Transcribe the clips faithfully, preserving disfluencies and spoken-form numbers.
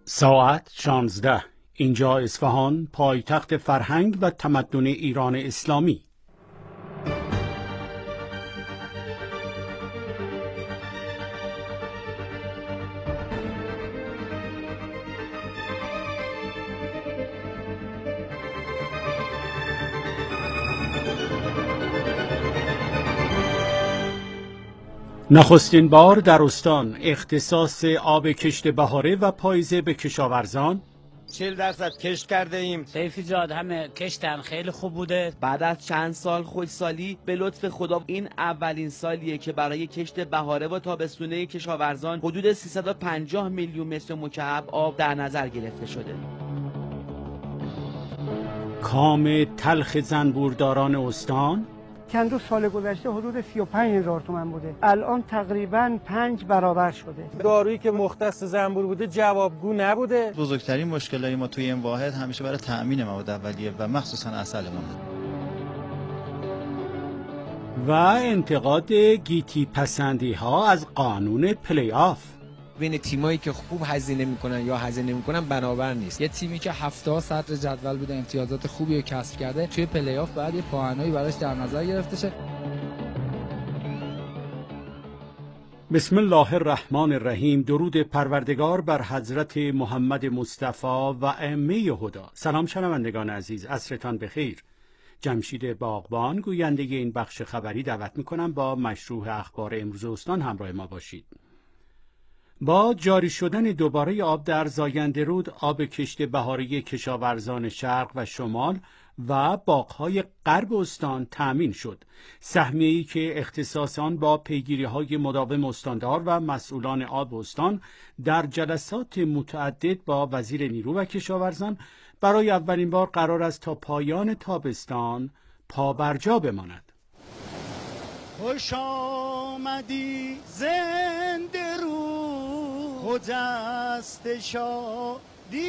ساعت شانزده. اینجا اصفهان، پایتخت فرهنگ و تمدن ایران اسلامی. نخستین بار در استان اختصاص آب کشت بهاره و پاییزه به کشاورزان. چهل درصد کشت کرده ایم. سیفی جاد همه کشتن خیلی خوب بوده. بعد از چند سال خوشسالی به لطف خدا این اولین سالیه که برای کشت بهاره و تابستونه کشاورزان حدود سیصد و پنجاه میلیون متر مکعب آب در نظر گرفته شده. کام تلخ زنبورداران استان. چند دو سال گذشته حدود سی و پنج هزار تومان بوده، الان تقریباً پنج برابر شده. دارویی که مختص زنبور بوده جوابگو نبوده. بزرگترین مشکلی ما توی این واحد همیشه برای تأمین مواد اولیه و مخصوصاً عسل ما. و انتقاد گیتی پسندی ها از قانون پلی آف. بین تیمایی که خوب هزینه میکنن یا هزینه نمیکنن برابر نیست. یه تیمی که هفتاد صدر جدول بوده امتیازات خوبی رو کسب کرده توی پلی آف باید یه پاهنایی براش در نظر گرفته شه. بسم الله الرحمن الرحیم. درود پروردگار بر حضرت محمد مصطفی و ائمه هدی. سلام شنوندگان عزیز، عصرتان بخیر. جمشید باغبان گوینده این بخش خبری دعوت میکنم با مشروع اخبار امروز استان همراه ما باشید. با جاری شدن دوباره آب در زاینده رود، آب کشت بهاره کشاورزان شرق و شمال و باغ‌های غرب استان تأمین شد. سهمیه‌ای که اختصاص آن با پیگیری‌های مداوم استاندار و مسئولان آب استان در جلسات متعدد با وزیر نیرو و کشاورزان برای اولین بار قرار است تا پایان تابستان پابرجا بماند. خوش آمدی زنده رو خجست شادی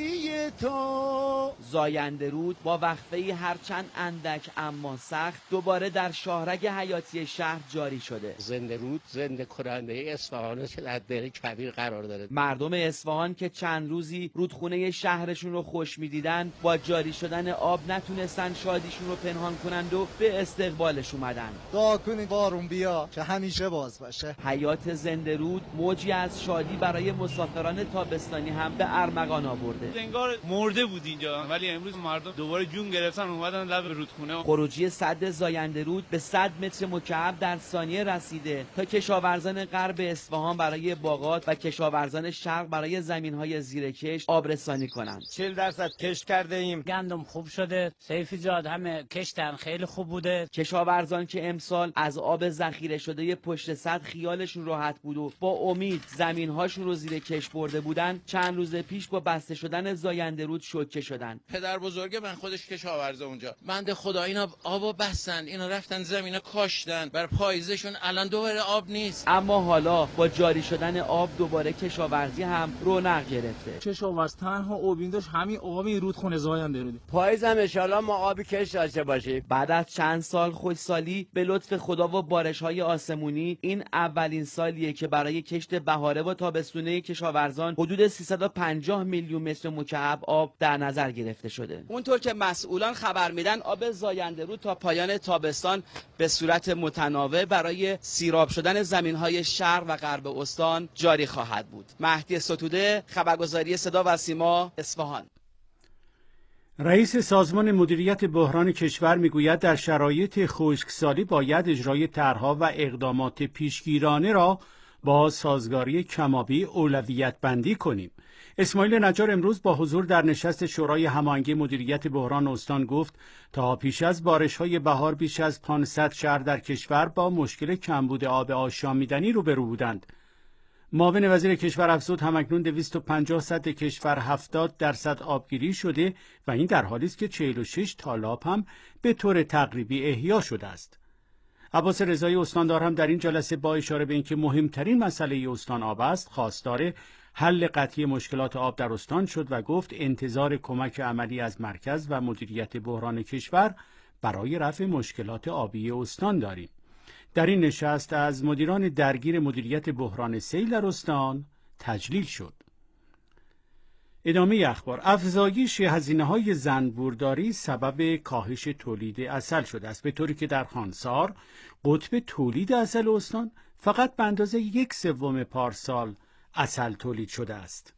تو. زاینده رود با وقفه‌ای هرچند اندک اما سخت دوباره در شاهرگ حیاتی شهر جاری شده. زنده رود زنده کننده اصفهان که در دل کبیر قرار داره. مردم اصفهان که چند روزی رودخونه شهرشون رو خوش می‌دیدن با جاری شدن آب نتونستن شادیشون رو پنهان کنند و به استقبالش اومدن. دعا کنید بارون بیا که همیشه باز باشه. حیات زنده رود موجی از شادی برای مسافران تابستانی هم به ارمغان آورده. انگار مرده بود اینجا، ولی امروز مردم دوباره جون گرفتن اومدن لب رودخونه. خروجی سد زاینده رود به صد متر مکعب در ثانیه رسیده تا کشاورزان غرب اصفهان برای باغات و کشاورزان شرق برای زمین‌های زیرکش آبرسانی کنند. چهل درصد کشت کرده ایم. گندم خوب شده. سیفی جاد همه کشتن خیلی خوب بوده. کشاورزان که امسال از آب ذخیره شده پشت سد خیالشون راحت بود و با امید زمین‌هاشون رو زیر کش برده بودن، چند روز پیش با بسته شدن زاینده رود شوکه شدن. پدر بزرگ من خودش کشاورزه اونجا. بنده خدا اینا آبو بستن، اینا رفتن زمینا کاشتن، بر پاییزشون الان دوباره آب نیست. اما حالا با جاری شدن آب دوباره کشاورزی هم رونق گرفته. کشاورز تنها آبین داشت همین آبی رودخونه زاینده رود. پاییز هم ان شاءالله ما آبی کشت داشته باشیم. بعد از چند سال خوشسالی به لطف خدا و بارش‌های آسمونی این اولین سالیه که برای کشت بهاره و تابستونه کشاورزان حدود سیصد و پنجاه میلیون متر مکعب آب در نظر گرفته شده. اونطور که مسئولان خبر میدن آب زاینده رود تا پایان تابستان به صورت متناوب برای سیراب شدن زمین‌های شرق و غرب استان جاری خواهد بود. مهدی ستوده، خبرگزاری صدا و سیما، اصفهان. رئیس سازمان مدیریت بحران کشور میگوید در شرایط خشکسالی باید اجرای طرح‌ها و اقدامات پیشگیرانه را با سازگاری کمابی اولویت بندی کنیم. اسماعیل نجار امروز با حضور در نشست شورای هماهنگی مدیریت بحران استان گفت تا پیش از بارش‌های بهار بیش از پانصد شهر در کشور با مشکل کمبود آب آشامیدنی روبرو بودند. معاون وزیر کشور افزود همکنون دویست و پنجاه سد کشور هفتاد درصد آبگیری شده و این در حالی است که چهل و شش تالاب هم به طور تقریبی احیا شده است. عباس رضایی استاندار هم در این جلسه با اشاره به اینکه مهمترین مسئله استان آب است، خواستار حل قطعی مشکلات آب در استان شد و گفت انتظار کمک عملی از مرکز و مدیریت بحران کشور برای رفع مشکلات آبی استان داریم. در این نشست از مدیران درگیر مدیریت بحران سیل در استان تجلیل شد. ادامه اخبار. افزایش هزینه‌های زنبورداری سبب کاهش تولید عسل شده است، به طوری که در خانسار قطب تولید عسل استان فقط به اندازه یک سوم پارسال عسل تولید شده است.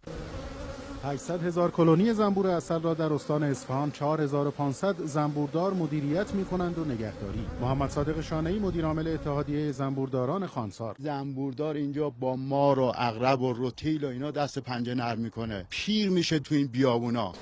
هشتصد هزار کلونی زنبور عسل را در استان اصفهان چهار هزار و پانصد زنبوردار مدیریت می‌کنند و نگهداری. محمد صادق شانه‌ای مدیر عامل اتحادیه زنبورداران خانسار: زنبوردار اینجا با مار و عقرب و روتیل و اینا دست پنجه نرم میکنه، پیر میشه تو این بیابونا.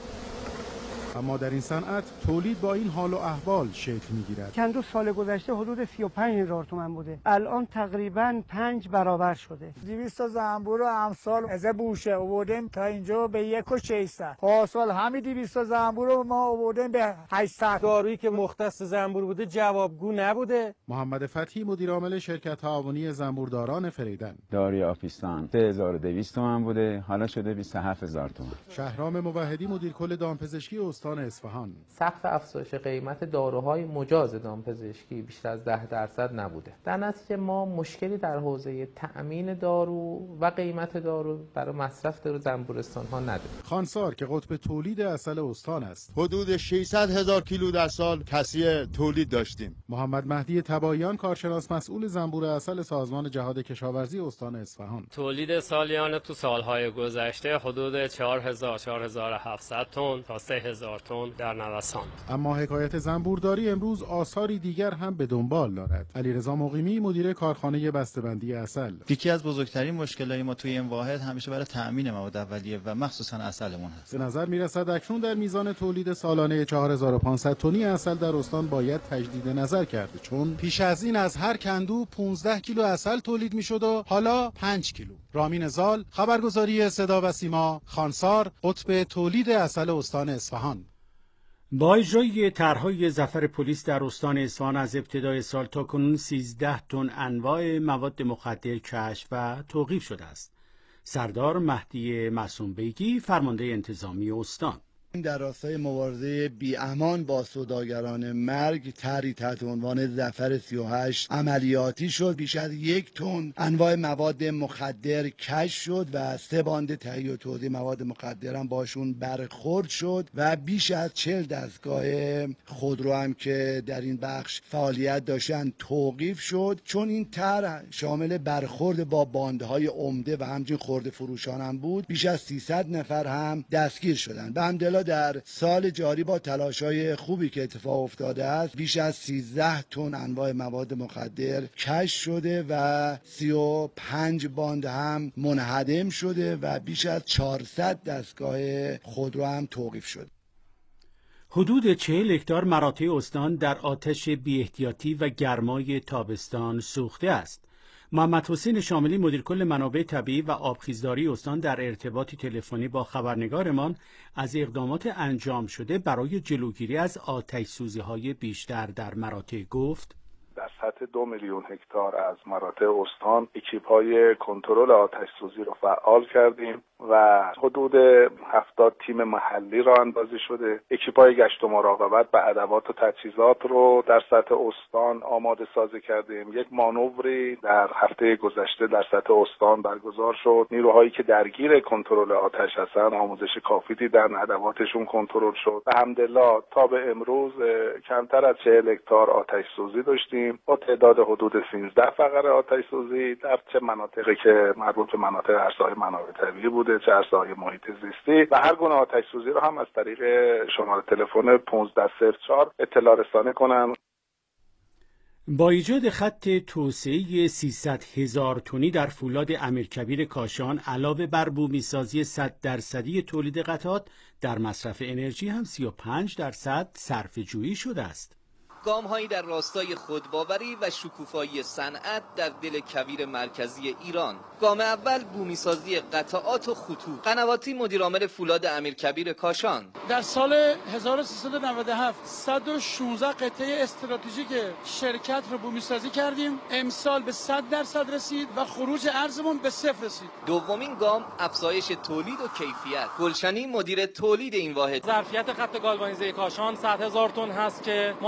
اما در این صنعت تولید با این حال و احوال شکل میگیرد. چند دو سال گذشته حدود سی و پنج هزار تومان بوده، الان تقریبا پنج برابر شده. دویست تا زنبور امسال از بوشه آوردیم تا اینجا به یک و ششصد. پارسال همین دویست تا زنبور رو ما آوردیم به هشتصد. دارویی که مختص زنبور بوده جوابگو نبوده. محمد فتحی مدیر عامل شرکت تعاونی زنبورداران فریدن: داروی آفیستان سه هزار و دویست تومان بوده، حالا شده بیست و هفت هزار تومان. شهرام موحدی مدیر کل دامپزشکی استان اصفهان: سقف افزایش قیمت داروهای مجاز دامپزشکی بیشتر از ده درصد نبوده. در نتیجه ما مشکلی در حوزه تأمین دارو و قیمت دارو برای مصرف در زنبورستان ها نداریم. خانسار که قطب تولید عسل استان است، حدود ششصد هزار کیلو در سال کسری تولید داشتیم. محمد مهدی تباییان کارشناس مسئول زنبور عسل سازمان جهاد کشاورزی استان اصفهان: تولید سالیانه تو سالهای گذشته حدود چهار هزار چهار هزار و هفتصد تن تا سه هزار تن در نوسان. اما حکایت زنبورداری امروز آثاری دیگر هم به دنبال دارد. علیرضا مقیمی مدیر کارخانه بسته‌بندی عسل: یکی از بزرگترین مشکلات ما توی این واحد همیشه برای تأمین مواد اولیه و مخصوصا عسلمون هست. به نظر میرسد اکنون در میزان تولید سالانه چهار هزار و پانصد تنی عسل در استان باید تجدید نظر کرده، چون پیش از این از هر کندو پانزده کیلو عسل تولید میشد و حالا پنج کیلو. رامین زال، خبرگزاری صدا و سیما، خانسار، قطب تولید عسل استان اصفهان. با اجرای طرحهای ظفر پلیس در استان اصفهان از ابتدای سال تا کنون سیزده تن انواع مواد مخدر کشف و توقیف شده است. سردار مهدی معصوم بیگی، فرمانده انتظامی استان: در راستای مبارزه بی امان با سوداگران مرگ طرحی تحت عنوان ظفر سی و هشت عملیاتی شد. بیش از یک تن انواع مواد مخدر کشف شد و سه باند تهیه و توزیع مواد مخدر هم باشون برخورد شد و بیش از چهل دستگاه خودرو هم که در این بخش فعالیت داشتن توقیف شد، چون این طرح شامل برخورد با باندهای عمده و همچنین خرده فروشان هم بود. بیش از سیصد نفر هم دستگیر شدند. به همدلله در سال جاری با تلاش‌های خوبی که اتفاق افتاده است بیش از سیزده تن انواع مواد مخدر کشف شده و سی و پنج باند هم منهدم شده و بیش از چهارصد دستگاه خودرو هم توقیف شد. حدود چهل هکتار مراتع استان در آتش بی‌احتیاطی و گرمای تابستان سوخته است. محمد حسین شاملی مدیر کل منابع طبیعی و آبخیزداری استان در ارتباطی تلفنی با خبرنگارمان از اقدامات انجام شده برای جلوگیری از آتش‌سوزی‌های بیشتر در مراتع گفت: در سطح دو میلیون هکتار از مراتع استان اکیپ‌های کنترل آتش‌سوزی رو فعال کردیم و حدود هفتاد تیم محلی را اندازی شده. اکیپ‌های گشت و مراقبت و ادوات و تجهیزات رو در سطح استان آماده سازی کردیم. یک مانوری در هفته گذشته در سطح استان برگزار شد. نیروهایی که درگیر کنترل آتش هستند آموزش کافی دیدن، ادواتشون کنترل شد. الحمدلله تا به امروز کمتر از چهل هکتار آتش‌سوزی داشتیم با تعداد حدود سیزده فقره آتش‌سوزی در چه مناطقی که مربوط به مناطق عرصه‌های منابع طبیعی بود، چه عرصه‌های محیط زیستی و هر گونه آتش سوزی رو هم از طریق شماره تلفن پانزده صفر چهار اطلاع رسانی کنن. با ایجاد خط توسعه سیصد هزار تنی در فولاد امیرکبیر کاشان علاوه بر بومیسازی صد درصدی تولید قطعات در مصرف انرژی هم سی و پنج درصد صرفه‌جویی شده است. گام‌هایی در راستای خودباوری و شکوفایی صنعت در دل کویر مرکزی ایران. گام اول بومیسازی قطعات و خطوط. قنواتی مدیرعامل فولاد امیرکبیر کاشان: در سال هزار و سیصد و نود و هفت صد و شانزده قطعه استراتژیک شرکت رو بومیسازی کردیم. امسال به صد درصد رسید و خروج ارزمون به صفر رسید. دومین گام افزایش تولید و کیفیت. گلشنی مدیر تولید این واحد: ظرفیت خط گالوانیزه کاشان صد هزار تن هست که ما تونستیم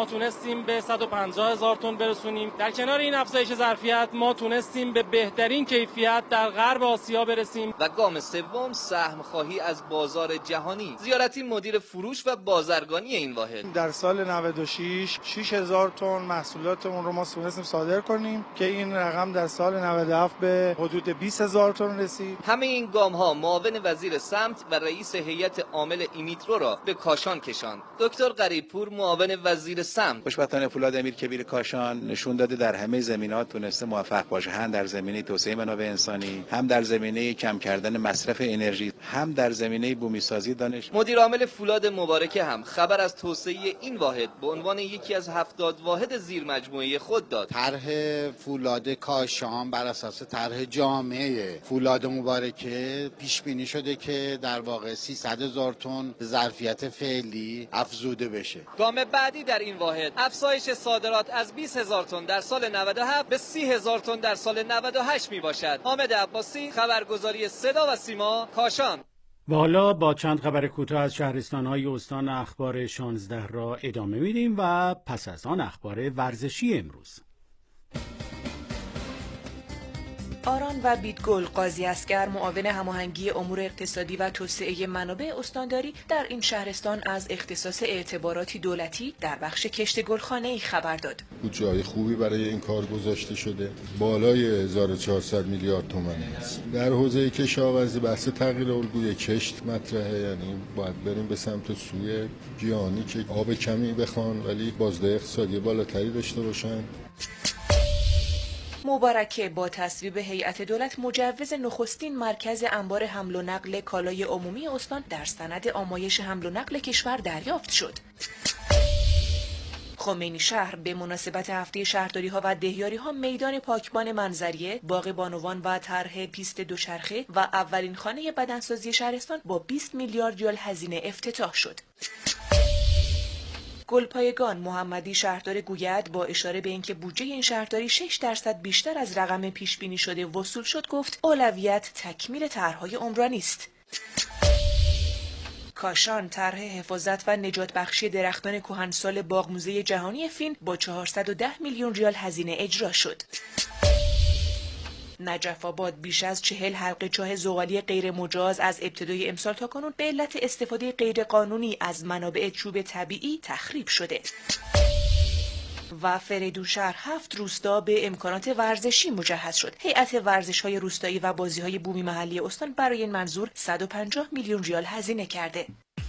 تونستیم به صد و پنجاه هزار تن برسونیم. در کنار این افزایش ظرفیت ما تونستیم به بهترین کیفیت در غرب آسیا برسیم. و گام سوم سهم خواهی از بازار جهانی. زیارتی مدیر فروش و بازرگانی این واحد: در سال نود و شش شش هزار تن محصولاتمون رو ما تونستیم صادر کنیم که این رقم در سال نود و هفت به حدود بیست هزار تن رسید. همه این گام ها معاون وزیر سمت و رئیس هیئت عامل ایمیترو را به کاشان کشاند. دکتر غریبپور معاون وزیر سمت: خوشبختانه فولاد امیرکبیر کاشان نشون داده در همه زمینه‌ها تونسته موفق باشه، هم در زمینه توسعه منابع انسانی، هم در زمینه کم کردن مصرف انرژی، هم در زمینه بومی‌سازی دانش. مدیر عامل فولاد مبارکه هم خبر از توسعه این واحد به عنوان یکی از هفتاد واحد زیر مجموعه خود داد. طرح فولاد کاشان بر اساس طرح جامعه فولاد مبارکه پیش بینی شده که در واقع سیصد هزار تن ظرفیت فعلی افزوده بشه. گام بعدی در این واحد افزایش صادرات از بیست هزار تن در سال نود و هفت به سی هزار تن در سال نود و هشت می باشد. حامد عباسی، خبرگزاری صدا و سیما، کاشان. و حالا با چند خبر کوتاه از شهرستان‌های استان اخبار شانزده را ادامه میدیم و پس از آن اخبار ورزشی امروز. آران و بیتگل قاضی اصغر معاون هماهنگی امور اقتصادی و توسعه منابع استانداری در این شهرستان از اختصاص اعتباراتی دولتی در بخش کشت گلخانه‌ای خبر داد. جای خوبی برای این کار گذاشته شده، بالای هزار و چهارصد میلیارد تومان است. در حوزه کشاورزی بحث تغییر الگوی کشت مطرحه، یعنی باید بریم به سمت سوی جهانی که آب کمی بخوان ولی بازده اقتصادی بالاتری داشته باشن. مبارکه با تصویب هیئت دولت مجوز نخستین مرکز انبار حمل و نقل کالای عمومی استان در سند آمایش حمل و نقل کشور دریافت شد. خمینی شهر به مناسبت هفته شهرداری‌ها و دهیاری‌ها میدان پاکبان منظریه، باغ بانوان و طرح پیست دوچرخه و اولین خانه بدنسازی شهرستان با بیست میلیارد ریال هزینه افتتاح شد. گلپایگان محمدی شهردار گوید با اشاره به اینکه بودجه این شهرداری شش درصد بیشتر از رقم پیش بینی شده وصول شد، گفت اولویت تکمیل طرح‌های عمرانی است. کاشان طرح حفاظت و نجات بخشی درختان کهنسال باغ موزه جهانی فین با چهارصد و ده میلیون ریال هزینه اجرا شد. نجف آباد بیش از چهل حلقه چاه زغالی غیر مجاز از ابتدای امسال تا کنون به علت استفاده غیرقانونی از منابع چوب طبیعی تخریب شده. و فریدون شهر هفت روستا به امکانات ورزشی مجهز شد. هیئت ورزش‌های روستایی و بازی‌های بومی محلی استان برای این منظور صد و پنجاه میلیون ریال هزینه کرده.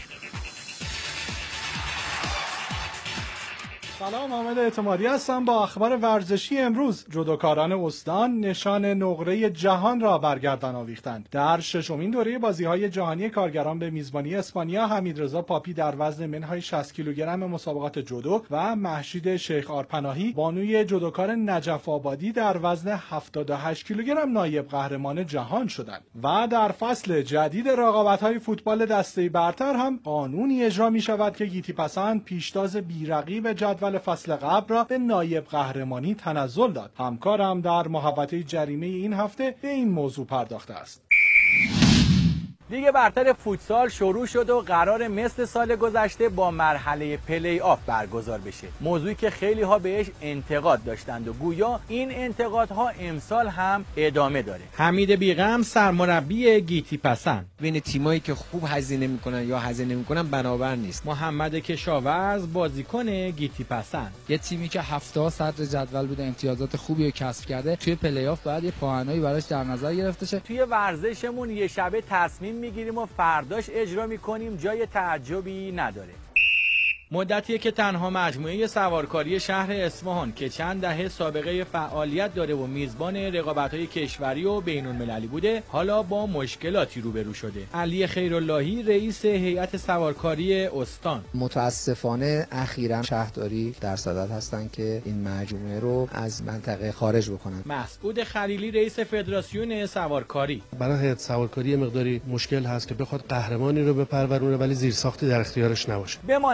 سلام، محمد اعتمادی هستم با اخبار ورزشی امروز. جودوکاران استان نشان نقره جهان را برگردان آویختند. در ششمین دوره بازی‌های جهانی کارگران به میزبانی اسپانیا، حمیدرضا پاپی در وزن منهای شصت کیلوگرم مسابقات جودو و مهشید شیخ آرپناهی بانوی جودوکار نجف آبادی در وزن هفتاد و هشت کیلوگرم نایب قهرمان جهان شدند. و در فصل جدید رقابت‌های فوتبال دسته برتر هم قانونی اجرا می‌شود که گیتی پسند پیشتاز بی‌رقیب جدول فصل قبل را به نایب قهرمانی تنزل داد. همکارم در محوطه جریمه این هفته به این موضوع پرداخته است. لیگ برتر فوتسال شروع شد و قرار مثل سال گذشته با مرحله پلی آف برگزار بشه. موضوعی که خیلی ها بهش انتقاد داشتند و گویا این انتقادها امسال هم ادامه داره. حمید بیغم سرمربی گیتی پسند: بین تیمایی که خوب هزینه میکنن یا هزینه نمیکنن برابر نیست. محمد کشاورز بازیکن گیتی پسند: یه تیمی که هفتاد صدر جدول بوده امتیازات خوبی رو کسب کرده توی پلی آف باید یه پاهنایی براش در نظر گرفته شه. توی ورزشمون یه شبه تصمیم میگیریم و فرداش اجرا میکنیم، جای تعجبی نداره. مدتیه که تنها مجموعه سوارکاری شهر اصفهان که چند دهه سابقه فعالیت داره و میزبان رقابت‌های کشوری و بین‌المللی بوده، حالا با مشکلاتی روبرو شده. علی خیراللهی رئیس هیئت سوارکاری استان: متاسفانه اخیراً شهرداری در صدد هستن که این مجموعه رو از منطقه خارج بکنن. مسعود خلیلی رئیس فدراسیون سوارکاری: برای هیئت سوارکاری مقداری مشکل هست که بخواد قهرمانی رو بپرورونه ولی زیرساختی در اختیارش نباشه. بماند که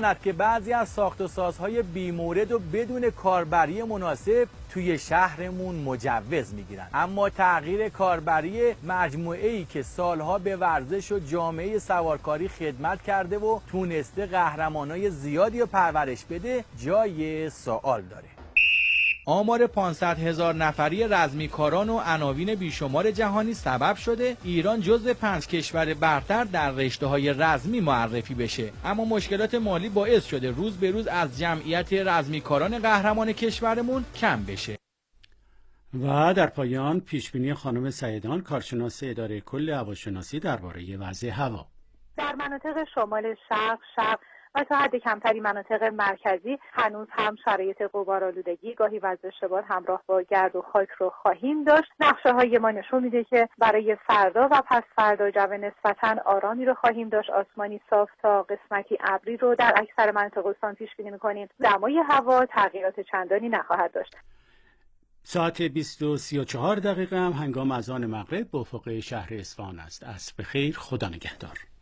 بعضی از ساخت و سازهای بیمورد و بدون کاربری مناسب توی شهرمون مجوز میگیرن. اما تغییر کاربری مجموعه‌ای که سالها به ورزش و جامعه سوارکاری خدمت کرده و تونسته قهرمانای زیادی رو پرورش بده جای سوال داره. آمار پانصد هزار نفری رزمیکاران و عناوین بیشمار جهانی سبب شده ایران جزو پنج کشور برتر در رشته‌های رزمی معرفی بشه، اما مشکلات مالی باعث شده روز به روز از جمعیت رزمیکاران قهرمان کشورمون کم بشه. و در پایان پیشبینی خانم سیدان، کارشناس اداره کل هواشناسی درباره وضع هوا. در مناطق شمال شرق، شرق و تا حد کمتری مناطق مرکزی هنوز هم شرایط غبارآلودگی گاهی وزش باد همراه با گرد و خاک رو خواهیم داشت. نقشه های ما نشون میده که برای فردا و پس فردا جو نسبتاً آرامی رو خواهیم داشت. آسمانی صاف تا قسمتی ابری رو در اکثر مناطق استان پیش بینی می‌کنیم. دمای هوا تغییرات چندانی نخواهد داشت. ساعت بیست و سی و چهار دقیقه هم هنگام اذان مغرب به افق شهر اصفهان است. عصر بخیر، خدا نگهدار.